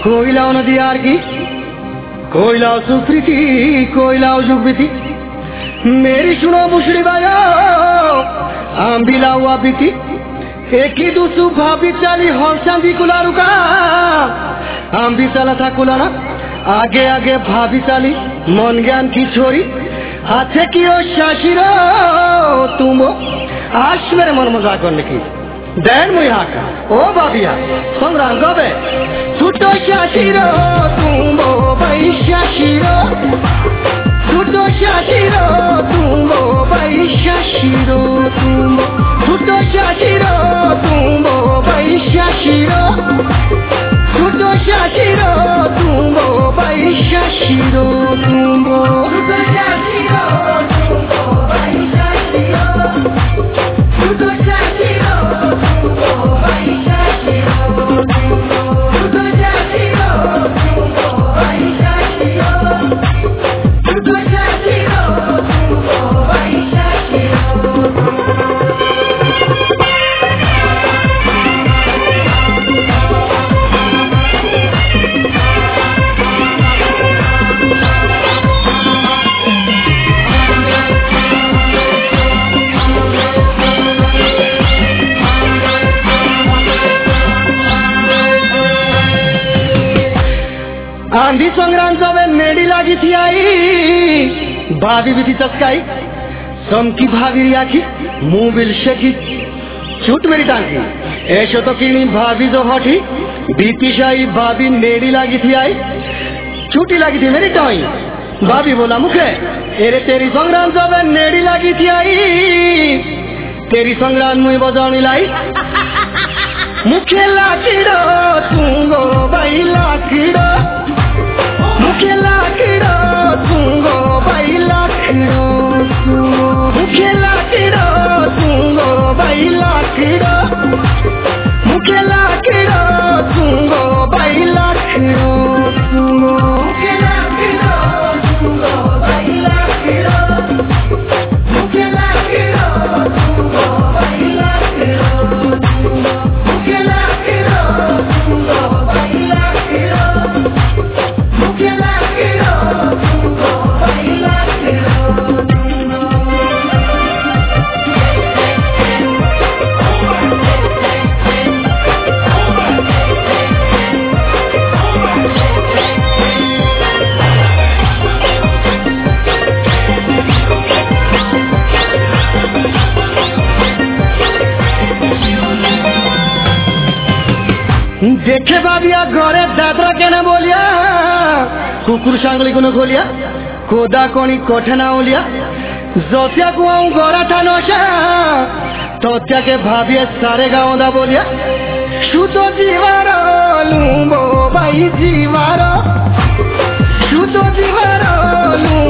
कोयलाओ नदी आर की कोयलाओ सुप्रीति कोयलाओ जुगबिति मेरी सुनो बुशड़ी बायो आंबिलाओ आबिति एक ही दूसू भाभी चाली हौसांदी कुलारू का आंबी चला था कुलाना आगे आगे भाभी चाली मन ज्ञान की छोरी हाथे की ओ शाशिरो तुम आज मेरे मन मजाक करने की दैन मुहाका ओ बाबिया संग्राम गबे छुटो शाशिरो तुम भाई शाशिरो छुटो शाशिरो तुम भाई शाशिरो तुम छुटो शाशिरो तुम भाई शाशिरो छुटो शाशिरो तुम भाई शाशिरो तुम छुटो शाशिरो तुम भाई शाशिरो छुटो शाशिरो तुम भाई शाशिरो छुटो शाशिरो तुम भाई शाशिरो छुटो शाशिरो तुम भाई शाशिरो आंधी संग्राम सबे नेड़ी लागी थी आई भाभी भी थी चस्काई समकी भाभी आखी मुंह बिल शेखी छूट मेरी टांगी ऐशो तो कीनी भाभी जो हठी बीती शाही भाभी नेड़ी लागी थी आई छूटी लागी थी मेरी टाई भाभी बोला मुखे एरे तेरी संग्राम सबे नेड़ी लागी थी आई तेरी संग्राम मुई बजानी लाई मुखे लाकीड़ो तुंगो भाई लाकीड़ो मुखे लाकीड़ो तुंगो भाई लाकीड़ो मुखे लाकीड़ो तुंगो भाई लाकीड़ो मुखे लाकीड़ो तुंगो भाई लाकीड़ो मुखे लाकीड़ो तुंगो भाई लाकीड़ो मुखे लाकीड़ो तुंगो भाई लाकीड़ो मुखे लाकीड़ो तुंगो भाई लाकीड़ो मुखे लाकीड़ो तुंगो भाई लाकीड़ो देखे बाबिया घरे दादरा केना बोलिया कुकुर सांगली को खोलिया कोदा कोनी कोठे ना ओलिया जोतिया कुआऊ गोरा था नोशा तोत्या के भाभी सारे गाँव दा बोलिया शुतो जीवारो लूंबो भाई जीवारो शुतो जीवारो